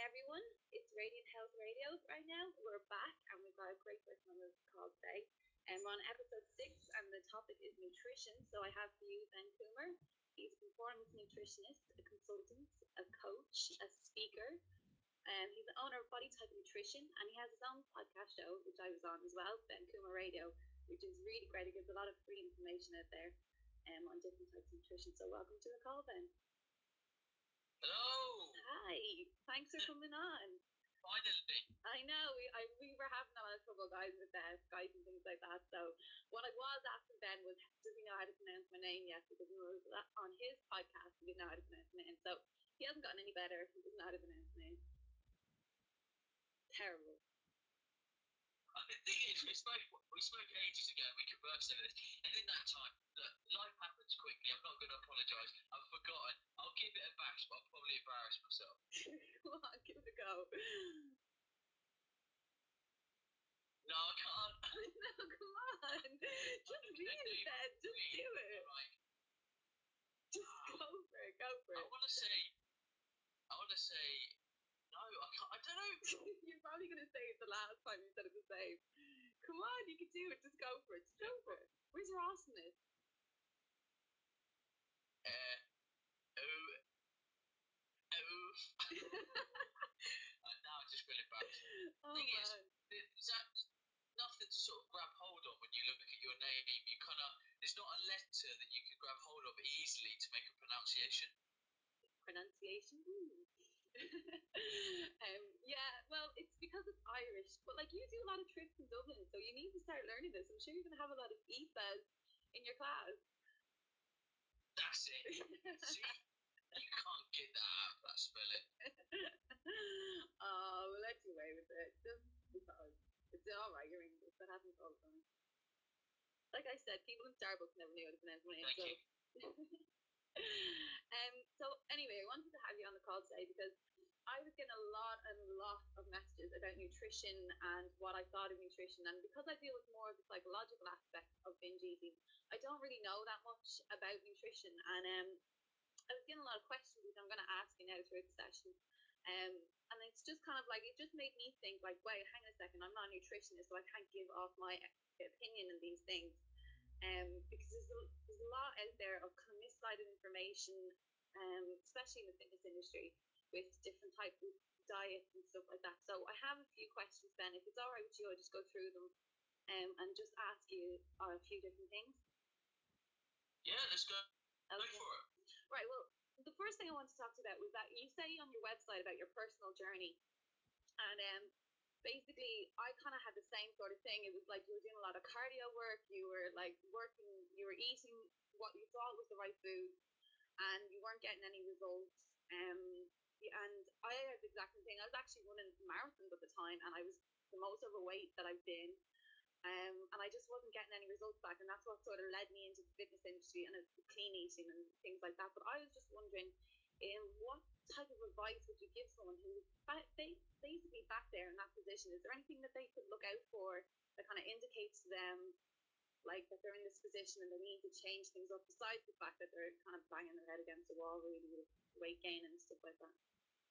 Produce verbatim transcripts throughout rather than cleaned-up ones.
everyone. It's Radiant Health Radio right now. We're back and we've got a great person on the call today. And we're on episode six and the topic is nutrition. So I have for you Ben Coomer. He's a performance nutritionist, a consultant, a coach, a speaker. And he's the owner of Body Type Nutrition and he has his own podcast show, which I was on as well, Ben Coomer Radio, which is really great. It gives a lot of free information out there um, on different types of nutrition. So welcome to the call, Ben. Hello. Hi. Thanks for coming on. Finally. I know. We I, we were having a lot of trouble, guys, with uh, Skype and things like that. So what I was asking Ben was, does he know how to pronounce my name yet? Because we were on his podcast, he didn't know how to pronounce my name. So he hasn't gotten any better. He doesn't know how to pronounce my name. Terrible. Uh, the thing is, we spoke, we spoke ages ago and we conversed over this. And in that time, look, life happens quickly. I'm not going to apologise. I've forgotten. I'll give it a bash, but I'll probably embarrass myself. Come on, give it a go. No, I can't. No, come on. Just read it, Ben. Just do it. Right. Just go for it. Go for I it. want to say, I want to say, no, I can't. I don't know. You're probably going to say it the last time you said it the same. Come on, you can do it. Just go for it. Just go for it. Where's your awesomeness? Uh, oh, oh. uh, now I just feel embarrassed. Oh, Thing is, man. is that nothing to sort of grab hold on when you look at your name? You kind of, it's not a letter that you can grab hold of easily to make a pronunciation. Pronunciation? um, yeah, well, it's because it's Irish. But, like, you do a lot of trips in Dublin, so you need to start learning this. I'm sure you're going to have a lot of E S As in your class. That's it. See? You can't get that out of that spelling. Oh, we'll let you away with it. Just because. It's alright, you're English. That happens all the time. Like I said, people in Starbucks never knew how to pronounce my name. Thank so. you. um, so, anyway, I wanted to have you on the call today because I was getting a lot and a lot of messages about nutrition and what I thought of nutrition. And because I deal with more of the psychological aspect of binge eating, I don't really know that much about nutrition. And um, I was getting a lot of questions which I'm going to ask you now throughout the session. Um, and it's just kind of like, it just made me think like, wait, hang on a second, I'm not a nutritionist, so I can't give off my opinion in these things. Um, because there's a, there's a lot out there of kind of misguided information, um, especially in the fitness industry, with different types of diets and stuff like that. So I have a few questions, Ben. If it's all right with you, I'll just go through them um, and just ask you uh, a few different things. Yeah, let's go. Okay. Go for it. Right, well, the first thing I want to talk about was that you say on your website about your personal journey. And um, basically, I kind of had the same sort of thing. It was like you were doing a lot of cardio work. You were like working, you were eating what you thought was the right food, and you weren't getting any results. Um, and I had the exact same thing. I was actually running marathons at the time, and I was the most overweight that I've been. Um, and I just wasn't getting any results back, and that's what sort of led me into the fitness industry and clean eating and things like that. But I was just wondering, um, what type of advice would you give someone who's basically back there in that position? Is there anything that they could look out for that kind of indicates to them, like that they're in this position and they need to change things up, besides the fact that they're kind of banging their head against the wall, really, with weight gain and stuff like that?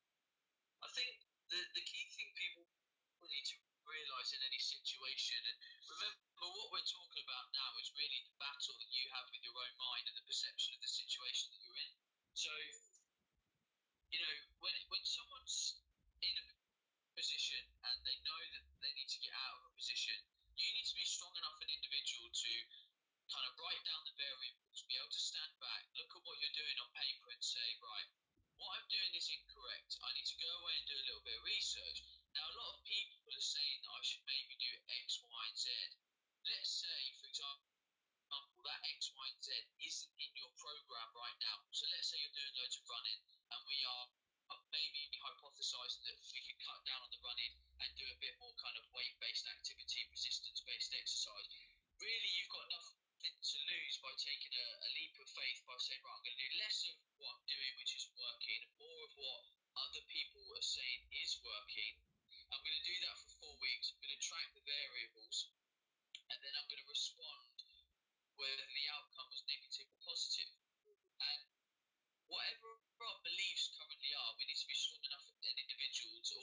I think the, the key thing people need to realise in any situation, and remember what we're talking about now is really the battle that you have with your own mind and the perception of the situation that you're in. So, you know, when when someone's in a position and they know that they need to get out of a position, you need to be strong enough an individual to kind of write down the variables, be able to stand back, look at what you're doing on paper and say, right, what I'm doing is incorrect. I need to go away and do a little bit of research. Now, a lot of people are saying that I should maybe do X, Y, and Z. Let's say, for example, that X, Y, and Z isn't in your program right now. So let's say you're doing loads of running, and we are maybe hypothesising that we can cut down on the running and do a bit more kind of weight-based activity, resistance-based exercise. Really, you've got nothing to lose by taking a, a leap of faith by saying, right, I'm going to do less of what I'm doing, which is working, more of what other people are saying is working. I'm going to do that for four weeks. I'm going to track the variables, and then I'm going to respond whether the outcome was negative or positive. And whatever our beliefs currently are, we need to be strong enough as an individual to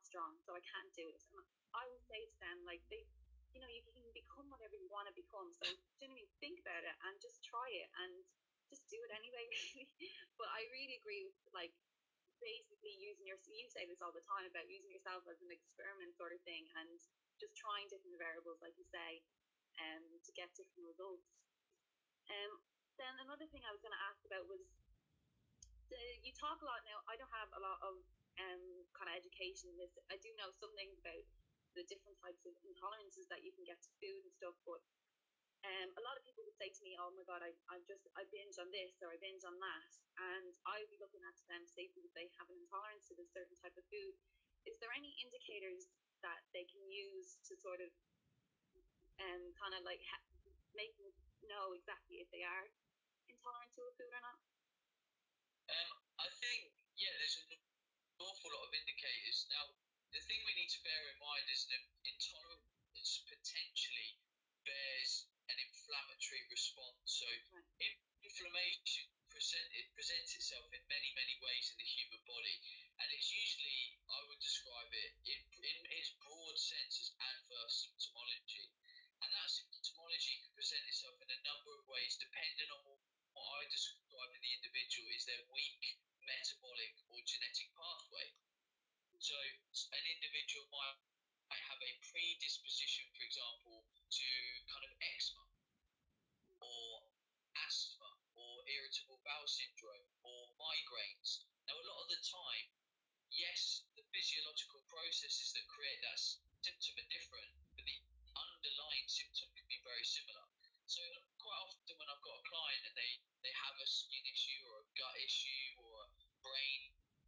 strong, so I can't do it. And I would say to them, like, they, you know, you can become whatever you want to become. So, do you know what I mean? Think about it and just try it and just do it anyway, really. But I really agree with, like, basically using your, you say this all the time about using yourself as an experiment sort of thing and just trying different variables, like you say, um, to get different results. Um, then another thing I was going to ask about was, the, you talk a lot now. I don't have a lot of um, kind of education in this. I do know some things about the different types of intolerances that you can get to food and stuff, but um, a lot of people would say to me, "Oh my God, I I just I binge on this or I binge on that," and I'd be looking at them to say that they have an intolerance to a certain type of food. Is there any indicators that they can use to sort of um, kind of like ha- make them know exactly if they are intolerant to a food or not? Um, I think, yeah, there's an awful lot of indicators. Now, the thing we need to bear in mind is that intolerance potentially bears an inflammatory response. So, right. inflammation present, it presents itself in many, many ways in the human body, and it's usually, I would describe it in, in its broad sense as adverse symptomology. And that symptomology can present itself in a number of ways, depending on what what I describe in the individual is their weak metabolic or genetic pathway. So an individual might, might have a predisposition, for example, to kind of eczema or asthma or irritable bowel syndrome or migraines. Now, a lot of the time, yes, the physiological processes that create that symptom are different, but the underlying symptom can be very similar. So quite often when I've got a client and they, they have a skin issue or a gut issue or a brain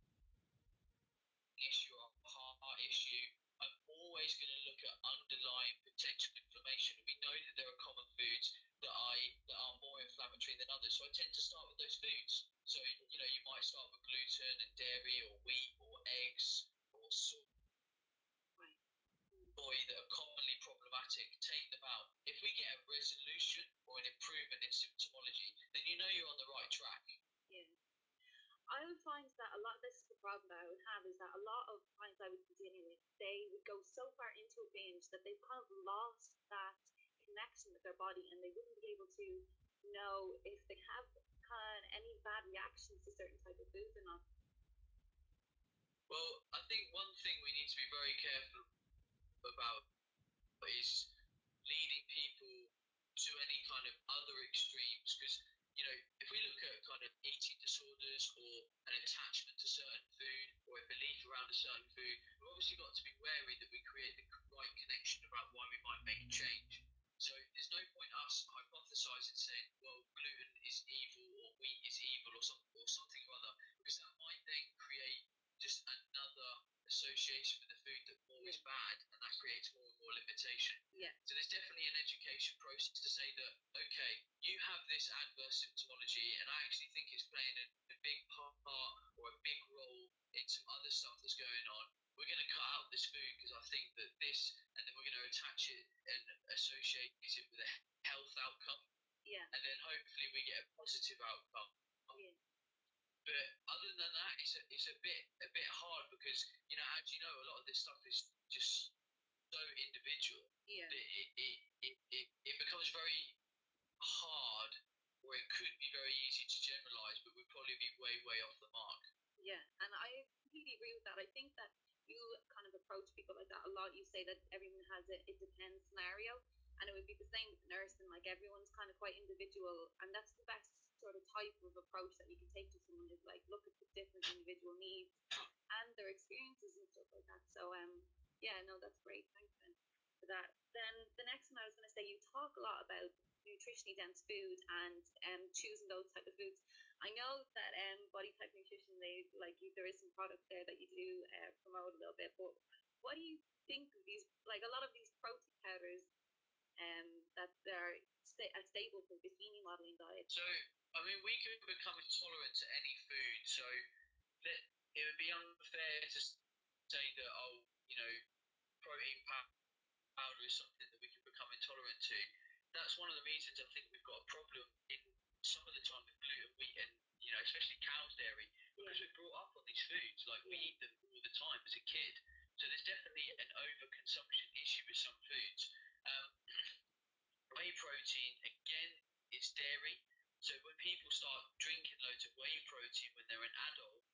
issue or a heart issue, I'm always going to look at underlying potential inflammation. And we know that there are common foods that I that are more inflammatory than others. So I tend to start with those foods. So, you know, you might start with gluten and dairy or wheat or eggs or soy that are commonly problematic, take them out. If we get a resolution or an improvement in symptomology, then you know you're on the right track. Yeah. I would find that a lot, this is the problem that I would have, is that a lot of clients I would be dealing with, they would go so far into a binge that they've kind of lost that connection with their body and they wouldn't be able to know if they have kind of any bad reactions to certain type of foods or not. Well, I think one thing we need to be very careful about is leading people to any kind of other extremes, because, you know, if we look at kind of eating disorders or an attachment to certain food or a belief around a certain food, we've obviously got to be wary that we create the right connection about why we might make a change. So there's no point us hypothesising saying, well, gluten is evil or wheat is evil or something or something or other, because that might then create just another association with the food that more is bad, and that creates more and more limitation. Yeah. So there's definitely an education process to say that, okay, you have this adverse symptomology, and I actually think it's playing a, a big part or a big role in some other stuff that's going on. We're going to cut out this food because I think that this, and then we're going to attach it and associate it with a health outcome. Yeah. And then hopefully we get a positive outcome. Yeah. But other than that, it's a, it's a bit a bit hard because, you know, as you know, a lot of this stuff is just so individual. Yeah. That it, it, it, it, it becomes very hard, or it could be very easy to generalise, but we'd probably be way, way off the mark. Yeah, and I completely agree with that. I think that you kind of approach people like that a lot. You say that everyone has a it depends scenario, and it would be the same with nursing. Like, everyone's kind of quite individual, and that's the best sort of type of approach that you can take to someone, is like look at the different individual needs and their experiences and stuff like that. So um yeah, no, that's great. Thanks, Ben, for that. Then the next one I was going to say, you talk a lot about nutritionally dense food and um choosing those type of foods. I know that um Body Type Nutrition, they like you, there is some product there that you do uh, promote a little bit, but what do you think of these, like a lot of these protein powders um that are sta- a staple for bikini modeling diet? So I mean, we could become intolerant to any food, so that it would be unfair to say that, oh, you know, protein powder is something that we can become intolerant to. That's one of the reasons I think we've got a problem in some of the time with gluten, wheat, and, you know, especially cow's dairy, because yeah. we're brought up on these foods. Like, we eat them all the time as a kid. So there's definitely an overconsumption issue with some foods. Um, whey protein, again, it's dairy. So when people start drinking loads of whey protein when they're an adult,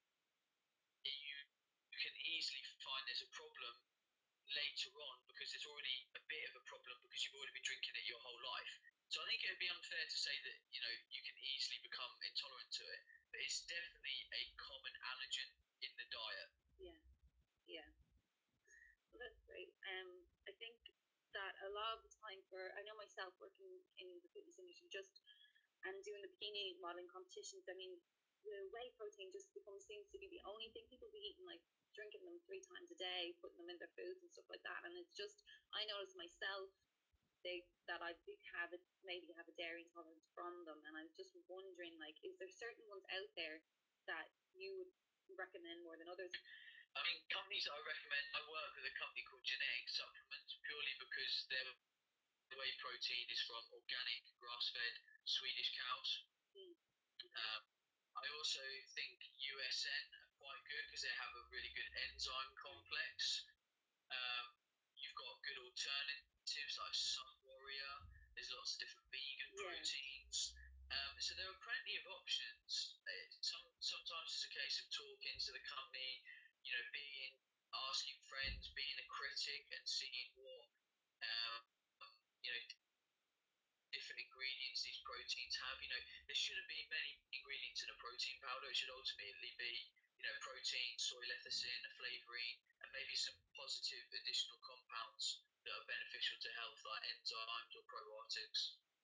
you, you can easily find there's a problem later on because there's already a bit of a problem because you've already been drinking it your whole life. So I think it would be unfair to say that, you know, you can easily become intolerant to it, but it's definitely a common allergen in the diet. Yeah, yeah. Well, that's great. Um, I think that a lot of the time for, I know myself working in the fitness industry just and doing the bikini modeling competitions, I mean, the whey protein just becomes, seems to be the only thing people be eating, like drinking them three times a day, putting them in their foods and stuff like that. And it's just, I noticed myself they, that I have a, maybe have a dairy intolerance from them. And I'm just wondering, like, is there certain ones out there that you would recommend more than others? I mean, companies that I recommend, I work with a company called Genetic Supplements purely because their whey protein is from organic, grass-fed Swedish cows. Mm. Um, I also think U S N are quite good because they have a really good enzyme complex. Um, you've got good alternatives like Sun Warrior. There's lots of different vegan Yeah. proteins. Um, so there are plenty of options. Some, sometimes it's a case of talking to the company, you know, being asking friends, being a critic, and seeing what um, you know different ingredients these proteins have. You know, there shouldn't be many ingredients in a protein powder. It should ultimately be, you know, protein, soy lecithin, a flavouring, and maybe some positive additional compounds that are beneficial to health, like enzymes or probiotics.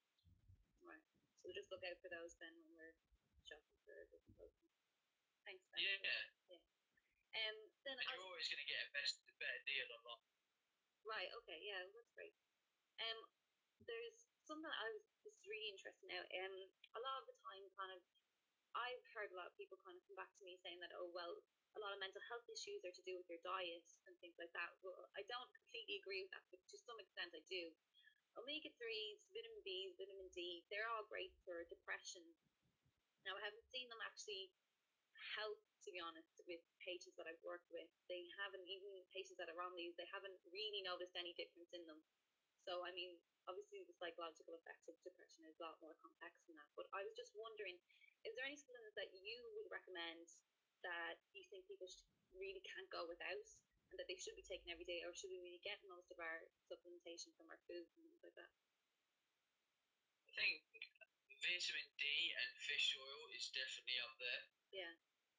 Right. So just look out for those then when we're shopping for different proteins. Thanks. Ben. Yeah. Yeah. Um. Then and you're I, always going to get a best, a better deal online. Right. Okay. Yeah. That's great. Um. There's something I was just really interested in now. Um. A lot of the time, kind of, I've heard a lot of people kind of come back to me saying that, oh well, a lot of mental health issues are to do with your diet and things like that. Well, I don't completely agree with that, but to some extent I do. Omega threes, vitamin B, vitamin D, they're all great for depression. Now, I haven't seen them actually help, to be honest, with patients that I've worked with. They haven't, even patients that are on these, they haven't really noticed any difference in them. So, I mean, obviously the psychological effects of depression is a lot more complex than that. But I was just wondering, is there any supplements that you would recommend that you think people should, really can't go without and that they should be taking every day, or should we really get most of our supplementation from our foods and things like that? I think vitamin D and fish oil is definitely up there. Yeah.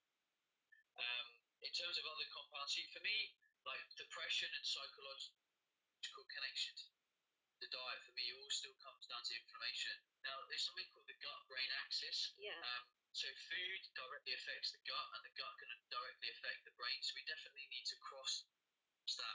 Um, in terms of other compounds, see, for me, like depression and psychological connection to the diet, for me, it all still comes down to inflammation. Now, there's something called the gut-brain axis. Yeah. Um, so food directly affects the gut, and the gut can directly affect the brain. So we definitely need to cross that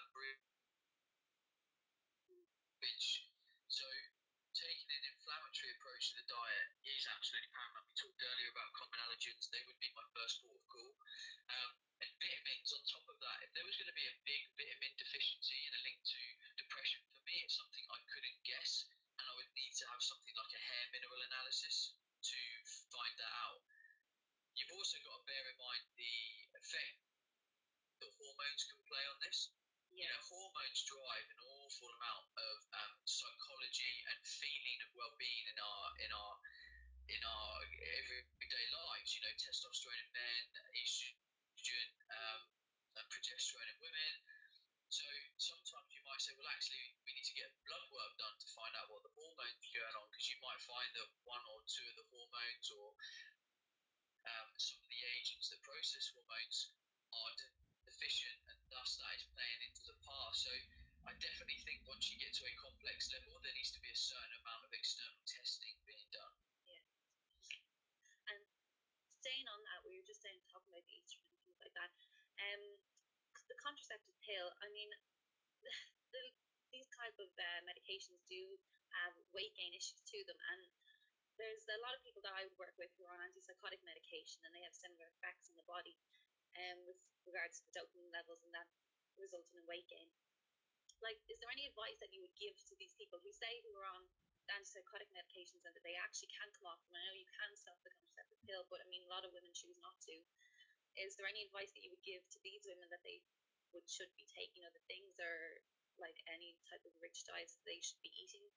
bridge. So taking an inflammatory approach to the diet is absolutely paramount. We talked earlier about common allergens. They would be my first port of call. Um, and vitamins on top of that. If there was going to be a big vitamin deficiency and a link to depression, for me, it's something I couldn't guess. And I would need to have something like a hair mineral analysis to find that out. You've also got to bear in mind the effect that hormones can play on this. You know, hormones drive an awful amount of um, psychology and feeling of well-being in our in our in our everyday lives. You know, testosterone in men, estrogen, um, and progesterone in women. So sometimes you might say, well, actually, we need to get blood work done to find out what the hormones are going on, because you might find that one or two of the hormones or um, some of the agents that process hormones are deficient, and thus that is playing into the part. So I definitely think once you get to a complex level, there needs to be a certain amount of external testing being done. Yeah. And staying on that, we were just saying, talking about the estrogen and things like that. Um, the contraceptive pill, I mean, the, these type of uh, medications do have weight gain issues to them, and there's a lot of people that I work with who are on antipsychotic medication, and they have similar effects on the body, um, with regards to the dopamine levels, and that resulting in weight gain. Like, is there any advice that you would give to these people who say who are on antipsychotic medications and that they actually can come off them? I know you can stop the contraceptive pill, but I mean, a lot of women choose not to. Is there any advice that you would give to these women that they would should be taking other things, or like any type of rich diets they should be eating?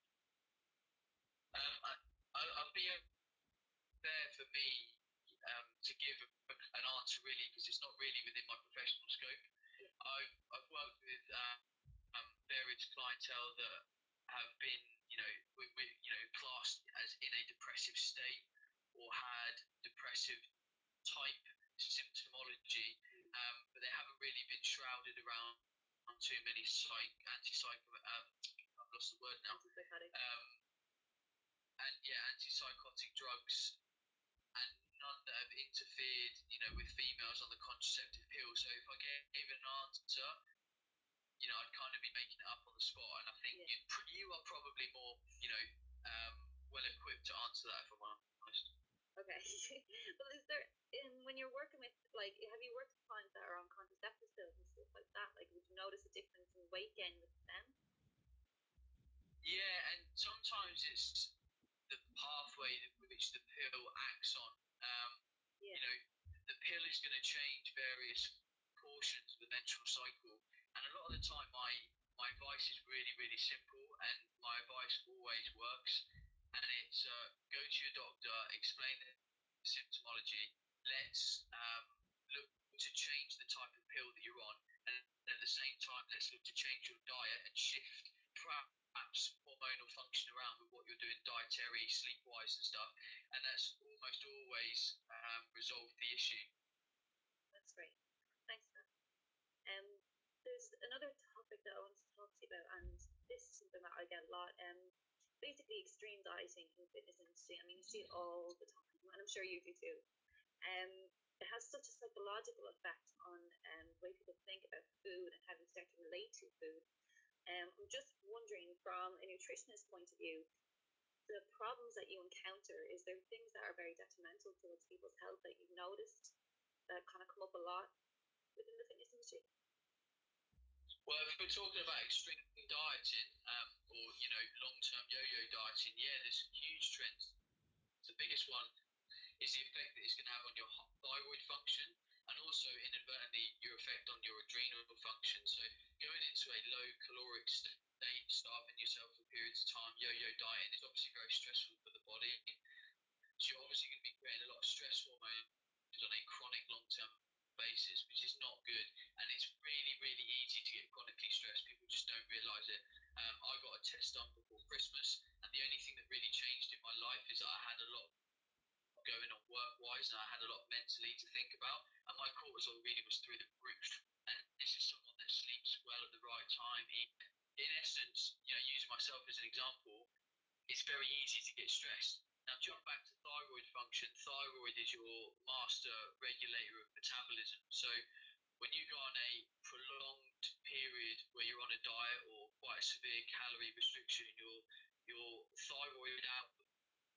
Um, I, I, I'll be there for me um, to give an answer really, because it's not really within my professional scope. Yeah. I've, I've worked with uh, um, various clientele that have been, you know, we, we, you know, classed as in a depressive state or had depressive type symptomology, um, but they haven't really been shrouded around too many psych, anti-psych, um, I've lost the word now. Antipsychotic. Um, and yeah, antipsychotic drugs, and none that have interfered, you know, with females on the contraceptive pill. So if I gave an answer, you know, I'd kind of be making it up on the spot. And I think Yeah. you you are probably more, you know, um, well equipped to answer that, if I'm honest. Okay. Well, is there, in when you're working with, like, have you worked with clients that are on contraceptive pills and stuff like that? Like, would you notice a difference in weight gain with them? Yeah, and sometimes it's the pathway which the pill acts on. Um, Yeah. You know, the pill is going to change various portions of the menstrual cycle, and a lot of the time, my my advice is really, really simple, and my advice always works. And it's uh, go to your doctor, explain the symptomology. Let's um, look to change the type of pill that you're on, and at the same time, let's look to change your diet and shift perhaps hormonal function around with what you're doing dietary, sleep-wise and stuff, and that's almost always um, resolved the issue. That's great. Thanks, man. Um, there's another topic that I wanted to talk to you about, and this is something that I get a lot. Um, basically, extreme dieting in the fitness industry. I mean, you see it all the time, and I'm sure you do too. Um, it has such a psychological effect on um, the way people think about food and how they start to relate to food. Um, I'm just wondering, from a nutritionist point of view, the problems that you encounter, is there things that are very detrimental towards people's health that you've noticed that kind of come up a lot within the fitness industry? Well, if we're talking about extreme dieting, um, or you know, long-term yo-yo dieting, yeah, there's huge trends. The biggest one is the effect that it's going to have on your thyroid function, and also inadvertently your effect on your adrenal function. So going into a low caloric state, starving yourself for periods of time, yo-yo dieting is obviously very stressful for the body. So you're obviously going to be creating a lot of stress hormones on a chronic long-term basis, which is not good. And it's really, really easy to get chronically stressed. People just don't realise it. Um, I got a test done before Christmas, and the only thing that really changed in my life is that I had a lot going on work-wise, and I had a lot mentally to think about, and my cortisol reading was through the roof. And this is someone that sleeps well at the right time. He, in essence, you know, using myself as an example, it's very easy to get stressed. Now, jump back to thyroid function. Thyroid is your master regulator of metabolism. So, when you go on a prolonged period where you're on a diet or quite a severe calorie restriction, your your thyroid output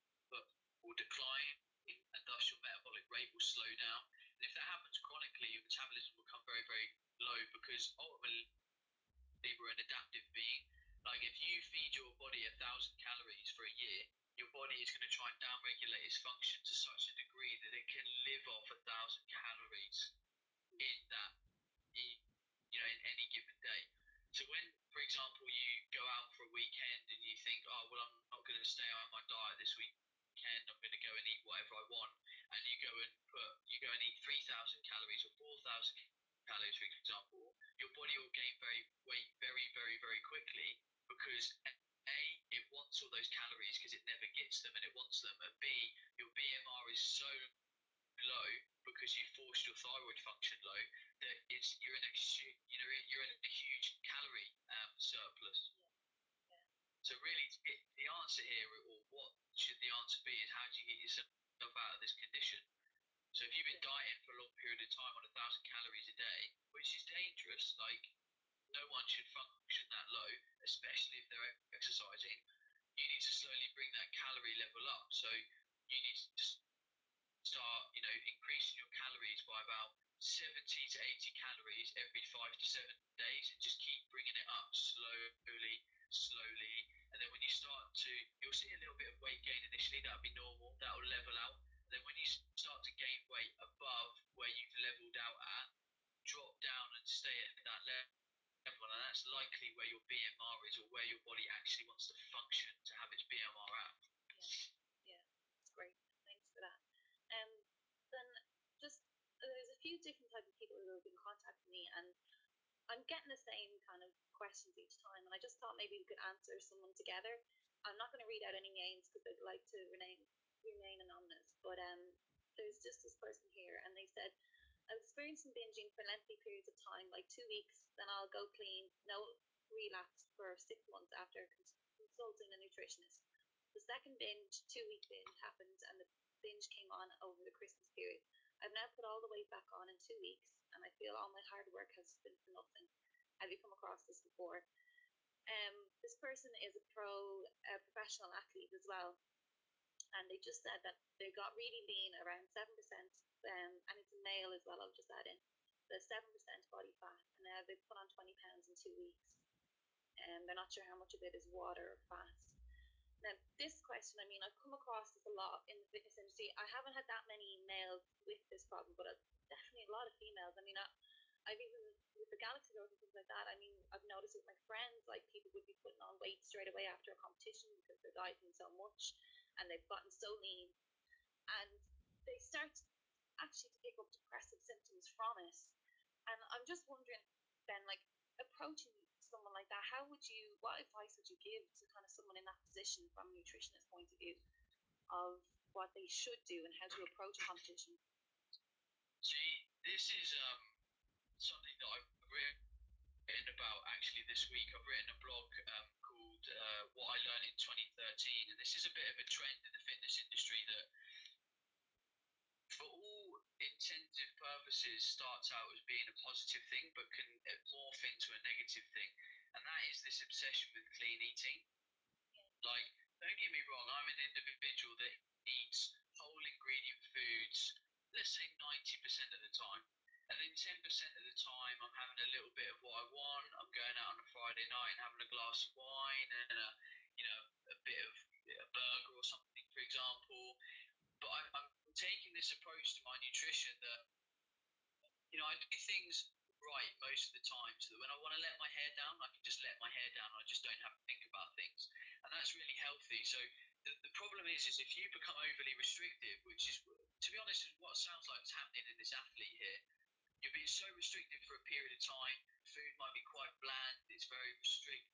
will decline, and thus your metabolic rate will slow down. And if that happens chronically, your metabolism will come very, very low, because ultimately we're an adaptive being. Like, if you feed your body a thousand calories for a year, your body is going to try and downregulate its function to such a degree that it can live off a thousand calories in that, in, you know, in any given day. So when, for example, you go out for a weekend and you think, oh well, I'm not going to stay on my diet this weekend, I'm going to go and eat whatever I want, and you go and put, you go and eat three thousand calories or four thousand calories, for example, your body will gain very weight very, very, very quickly, because A, it wants all those calories because it never gets them and it wants them, and B, your B M R is so low because you forced your thyroid function low that it's you're in a you know you're in a huge calorie um, surplus. Yeah. Yeah. So really, to get the answer here, or what should the answer be, is how do you get yourself out of this condition? So if you've been dieting for a long period of time on a thousand calories a day, which is dangerous, like no one should function that low, especially if they're exercising. You need to slowly bring that calorie level up. So you need to start, you know, increasing your calories by about seventy to eighty calories every five to seven days, and just keep bringing it up slowly, slowly. And then when you start to, you'll see a little bit of weight gain initially. That'll be normal. That'll level out. And then when you start to gain weight above where you've leveled out at, drop down and stay stay at that level, and that's likely where your B M R is, or where your body actually wants to function to have its B M R out. Yeah, yeah, that's great. Thanks for that. Um, then just uh, there's a few different types of people who have been contacting me, and I'm getting the same kind of questions each time, and I just thought maybe we could answer someone together. I'm not going to read out any names because I'd like to remain remain anonymous, but um, there's just this person here, and they said, I've experienced some binging for lengthy periods of time, like two weeks, then I'll go clean, no relapse for six months after consulting a nutritionist. The second binge, two-week binge, happened, and the binge came on over the Christmas period. I've now put all the weight back on in two weeks, and I feel all my hard work has been for nothing. Have you come across this before? Um, this person is a pro uh, professional athlete as well, and they just said that they got really lean, around seven percent, um, and it's a male as well, I'll just add in, the seven percent body fat, and now they've put on twenty pounds in two weeks. And um, they're not sure how much of it is water or fat. Now, this question, I mean, I've come across this a lot in the fitness industry. I haven't had that many males with this problem, but definitely a lot of females. I mean, I, I've even, with the Galaxy Girls and things like that, I mean, I've noticed with my friends, like, people would be putting on weight straight away after a competition because they're dieting so much, and they've gotten so lean, and they start actually to pick up depressive symptoms from it. And I'm just wondering, Ben, like, approaching someone like that, how would you, what advice would you give to kind of someone in that position from a nutritionist point of view of what they should do and how to approach a competition? See, this is um, something that I've written about actually this week. I've written a blog um, called uh, What I Learned in twenty thirteen, and this is a bit of a trend in the fitness industry that, for all intensive purposes, starts out as being a positive thing but can morph into a negative thing, and that is this obsession with clean eating. Like, don't get me wrong, I'm an individual that eats whole ingredient foods, let's say ninety percent of the time, and then ten percent of the time I'm having a little bit of what I want. I'm going out on a Friday night and having a glass of wine and a, you know, a bit of a burger or something, for example. But I'm, I'm taking this approach to my nutrition that, you know, I do things right most of the time, so that when I want to let my hair down, I can just let my hair down. I just don't have to think about things, and that's really healthy. So the, the problem is, is if you become overly restrictive, which is, to be honest, is what sounds like is happening in this athlete here. You're being so restrictive for a period of time. Food might be quite bland. It's very restrictive.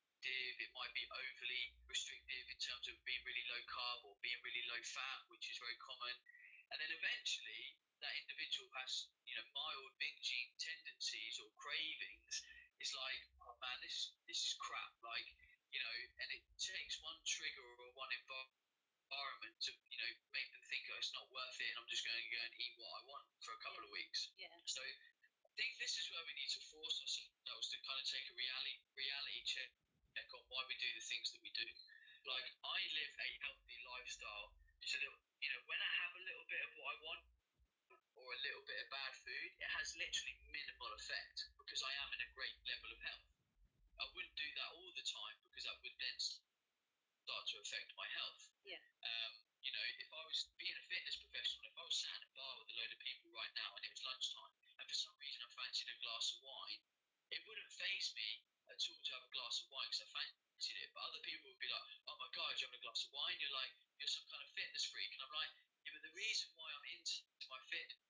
It might be overly restrictive in terms of being really low carb or being really low fat, which is very common. And then eventually that individual has, you know, mild binging tendencies or cravings. It's like, oh man, this this is crap. Like, you know, and it takes one trigger or one environment to, you know, make them think, oh, it's not worth it, and I'm just going to go and eat what I want for a couple Yeah. of weeks. Yeah. So I think this is where we need to force ourselves to kind of take a reality reality check on why we do the things that we do. Like, I live a healthy lifestyle so that, you know, when I have a little bit of what I want or a little bit of bad food, it has literally minimal effect because I am in a great level of health. I wouldn't do that all the time because that would then start to affect my health. Yeah. Um, you know, if I was being a fitness professional, if I was sat in a bar with a load of people right now and it was lunchtime, and for some reason I fancied a glass of wine, it wouldn't faze me at all to have a glass of wine because I fancied it. But other people would be like, oh my God, you're having a glass of wine? You're like, you're some kind of fitness freak. And I'm like, yeah, but the reason why I'm into my fitness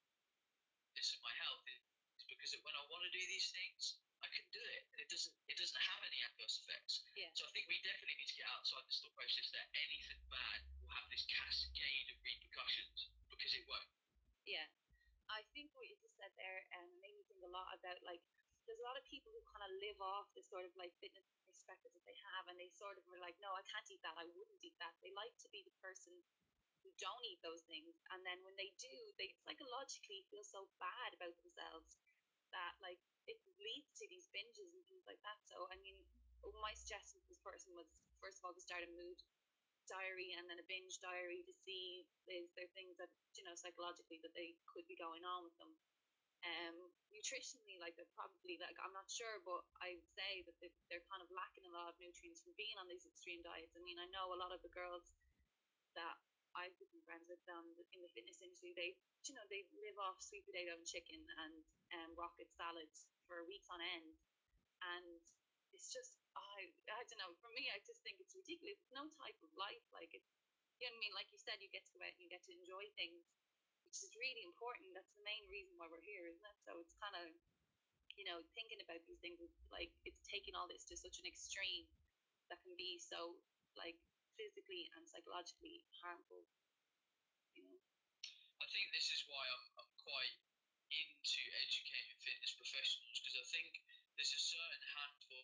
and my health is because when I want to do these things, I can do it, and it doesn't it doesn't have any adverse effects. Yeah. So I think we definitely need to get outside the thought process that anything bad will have this cascade of repercussions, because it won't. Yeah, I think what you just said there um, made me think a lot about, like, there's a lot of people who kind of live off this sort of like fitness perspective that they have, and they sort of were like, no, I can't eat that, I wouldn't eat that. They like to be the person who don't eat those things, and then when they do, they psychologically feel so bad about themselves that, like, it leads to these binges and things like that. So I mean, my suggestion to this person was, first of all, to start a mood diary and then a binge diary to see is there things that, you know, psychologically that they could be going on with them. Um, nutritionally, like, they're probably, like, I'm not sure, but I would say that they, they're kind of lacking a lot of nutrients from being on these extreme diets. I mean, I know a lot of the girls that I've been friends with them in the fitness industry. They, you know, they live off sweet potato and chicken and um, rocket salads for weeks on end, and it's just I I don't know. For me, I just think it's ridiculous. It's no type of life like it. You know what I mean? Like you said, you get to go out and you get to enjoy things, which is really important. That's the main reason why we're here, isn't it? So it's kind of, you know, thinking about these things, like it's taking all this to such an extreme that can be so like physically and psychologically harmful, you know. I think this is why I'm, I'm quite into educating fitness professionals, because I think there's a certain handful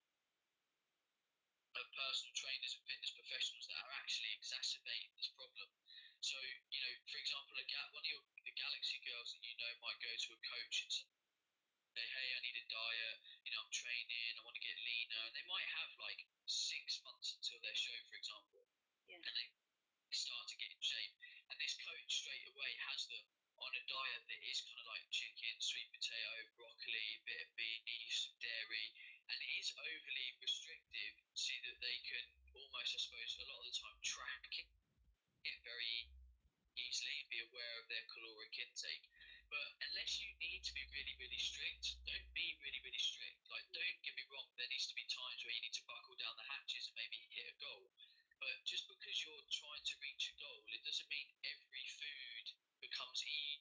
of personal trainers and fitness professionals that are actually exacerbating this problem. So, you know, for example, a ga- one of your, the Galaxy girls that you know might go to a coach and say, hey, I need a diet, you know, I'm training, I want to get leaner. And they might have like six months until their show, for example. Yeah. And they start to get in shape. And this coach straight away has them on a diet that is kind of like chicken, sweet potato, broccoli, a bit of beef, some dairy, and it is overly restrictive so that they can almost, I suppose, a lot of the time track it very easily and be aware of their caloric intake. But unless you need to be really, really strict, don't be really, really strict. Like, don't get me wrong, there needs to be times where you need to buckle down the hatches and maybe hit a goal. But just because you're trying to reach a goal, it doesn't mean every food becomes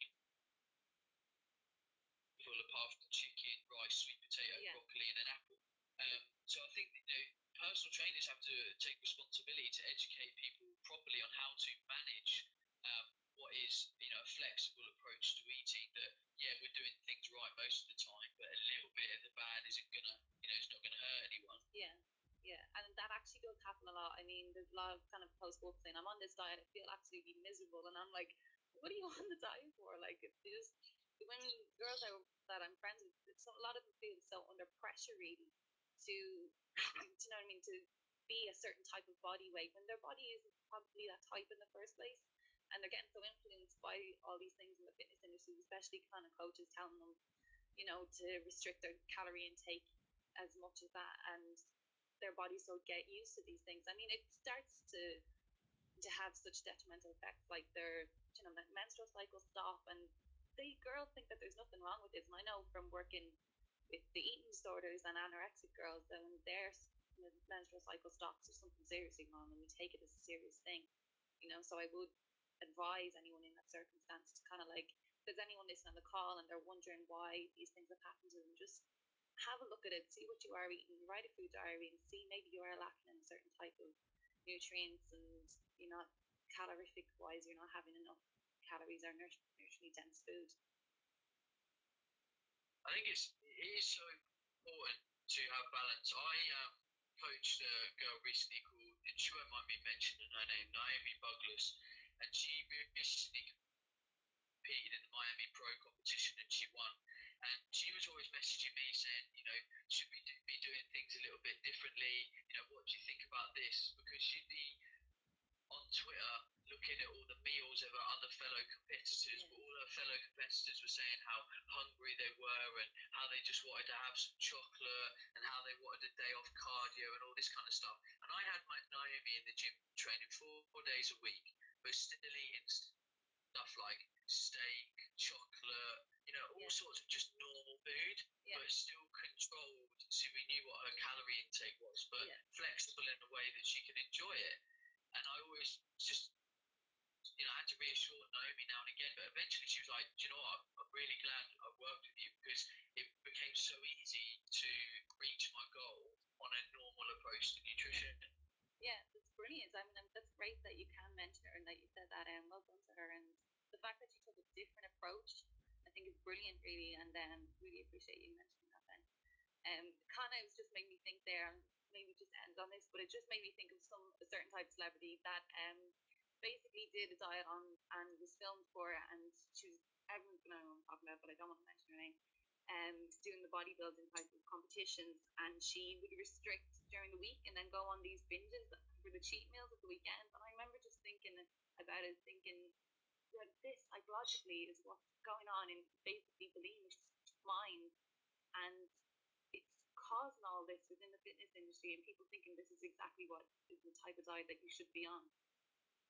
evil apart from chicken, rice, sweet potato, Yeah. broccoli, and an apple. Um, so I think, you know, personal trainers have to take responsibility to educate people properly on how to manage um, what is, you know, a flexible approach to eating. That, yeah, we're doing things right most of the time, but a little bit of the bad isn't gonna, you know, it's not gonna hurt anyone. Yeah. Yeah, and that actually does happen a lot. I mean, there's a lot of kind of post-work saying, I'm on this diet, I feel absolutely miserable. And I'm like, what are you on the diet for? Like, it's just, when girls are, that I'm friends with, it's, a lot of them feel so under pressure, really, to, do you know what I mean, to be a certain type of body weight when their body isn't probably that type in the first place. And they're getting so influenced by all these things in the fitness industry, especially kind of coaches telling them, you know, to restrict their calorie intake as much as that. And their bodies don't get used to these things. I mean, it starts to to have such detrimental effects, like their, you know, menstrual cycle stop, and the girls think that there's nothing wrong with this. And I know from working with the eating disorders and anorexic girls that when their menstrual cycle stops, there's something seriously wrong, and we take it as a serious thing, you know. So I would advise anyone in that circumstance to kind of like, if there's anyone listening on the call and they're wondering why these things have happened to them, just have a look at it, see what you are eating, write a food diary, and see maybe you are lacking in a certain type of nutrients, and you're not calorific wise, you're not having enough calories or nutritionally dense food. I think it's it is so important to have balance. I um, coached a girl recently called, and she won't mind me mentioning her name, Naomi Buglas, and she recently competed in the Miami Pro competition and she won. And she was always messaging me saying, you know, should we do, be doing things a little bit differently? You know, what do you think about this? Because she'd be on Twitter looking at all the meals of her other fellow competitors, Yeah. but all her fellow competitors were saying how hungry they were and how they just wanted to have some chocolate and how they wanted a day off cardio and all this kind of stuff. And I had my Naomi in the gym training four, four days a week, but still eating stuff like steak, chocolate, you know, all Yeah. sorts of just normal food, Yeah. but still controlled so we knew what her calorie intake was, but Yeah. flexible in a way that she could enjoy it. And I always just, you know, I had to reassure Naomi now and again, but eventually she was like, do you know what, I'm really glad I worked with you because it became so easy to reach my goal on a normal approach to nutrition. Yeah, that's brilliant. I mean, that's great that you can mention her and that you said that, and um, well done to her. And the fact that she took a different approach, I think is brilliant, really, and um, really appreciate you mentioning that then. Um, kind of just made me think there, and maybe just end on this, but it just made me think of some a certain type of celebrity that um basically did a diet on and was filmed for it, and she was, everyone's gonna know what I'm talking about, but I don't want to mention her name. Um, doing the bodybuilding type of competitions, and she would restrict during the week and then go on these binges for the cheat meals at the weekend. And I remember just thinking about it, thinking that this psychologically is what's going on in basically bulimic mind, and it's causing all this within the fitness industry, and people thinking this is exactly what is the type of diet that you should be on.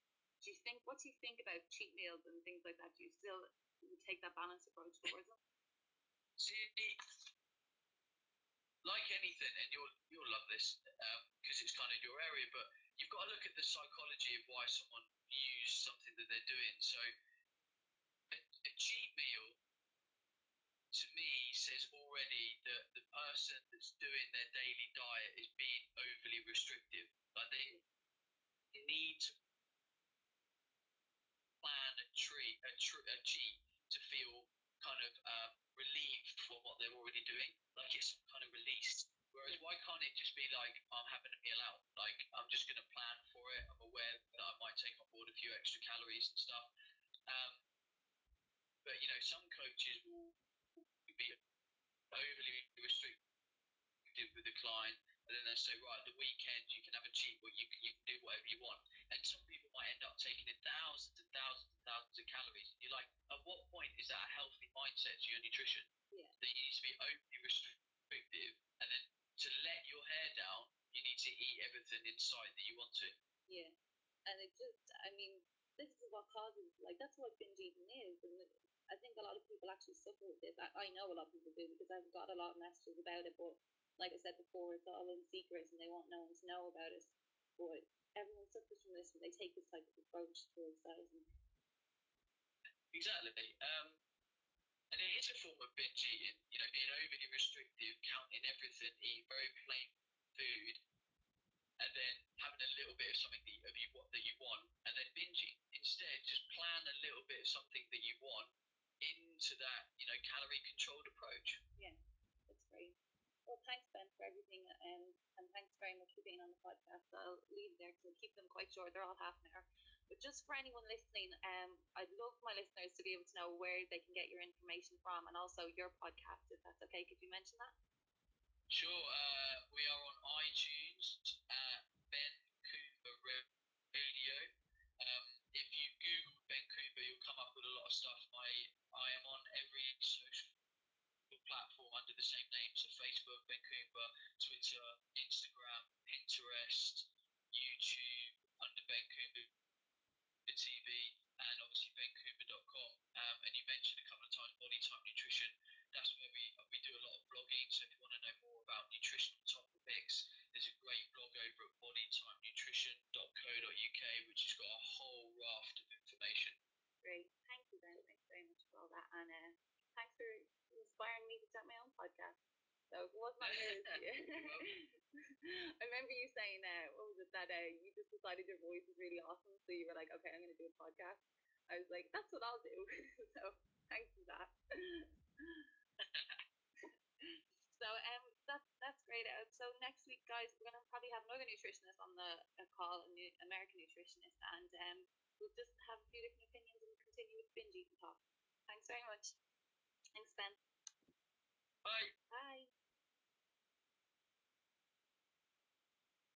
do you think, what do you think about cheat meals and things like that? Do you still take that balanced approach towards them? See, like anything, and you'll you'll love this because um, it's kind of your area, but you've got to look at the psychology of why someone views something that they're doing. So a, a cheat meal, to me, says already that the person that's doing their daily diet is being overly restrictive. Like they need to plan a treat, a, tr- a cheat to feel kind of uh, relieved from what they're already doing, like it's kind of released. Whereas why can't it just be like, I'm having a meal out, like I'm just going to plan for it, I'm aware that I might take on board a few extra calories and stuff. Um, but you know, some coaches will be overly restrictive with the client, and then they say, right, at the weekend you can have a cheat, where you can, you can do whatever you want. And some people might end up taking in thousands and thousands and thousands of calories. And you're like, at what point is that a healthy mindset to your nutrition? Yeah. That you need to be overly restrictive, and then to let your hair down, you need to eat everything inside that you want to. Yeah. And it just, I mean, this is what causes, like, that's what binge eating is. And I think a lot of people actually suffer with this. I, I know a lot of people do because I've got a lot of messages about it. But like I said before, it's all in secret and they want no one to know about it. But everyone suffers from this when they take this type of approach to themselves. Exactly. Um, and it is a form of binge eating, you know, being overly restrictive, counting everything, eating very plain food, and then having a little bit of something that you, of you, what, that you want, and then binging. Instead, just plan a little bit of something that you want into that, you know, calorie controlled approach. Yeah, that's great. Well, thanks, Ben, for everything, um, and thanks very much for being on the podcast. I'll leave there because I'll keep them quite short. They're all half an hour. But just for anyone listening, um, I'd love my listeners to be able to know where they can get your information from and also your podcast, if that's okay. Could you mention that? Sure. Uh, we are on iTunes at Ben Cooper Radio. Um, if you Google Ben Cooper, you'll come up with a lot of stuff. I, I am on every social platform under the same name, so Facebook, Ben Cooper, Twitter, Instagram, Pinterest, YouTube, under Ben Cooper T V, and obviously ben cooper dot com. Um, and you mentioned a couple of times Body Type Nutrition. That's where we we do a lot of blogging. So if you want to know more about nutritional topics, there's a great blog over at body type nutrition dot co dot uk, which has got a whole raft of information. Great. Thank you, Ben. Thanks very much for all that. And uh, thanks for inspiring me to start my own podcast. So it wasn't on yours. I remember you saying, uh, what was it, that uh, you just decided your voice was really awesome. So you were like, okay, I'm going to do a podcast. I was like, that's what I'll do. So thanks for that. So um, that's that's great. Uh, so next week, guys, we're gonna probably have another nutritionist on the uh, call, a new American nutritionist, and um, we'll just have a few different opinions and continue with binge eating talk. Thanks very much. Thanks, Ben.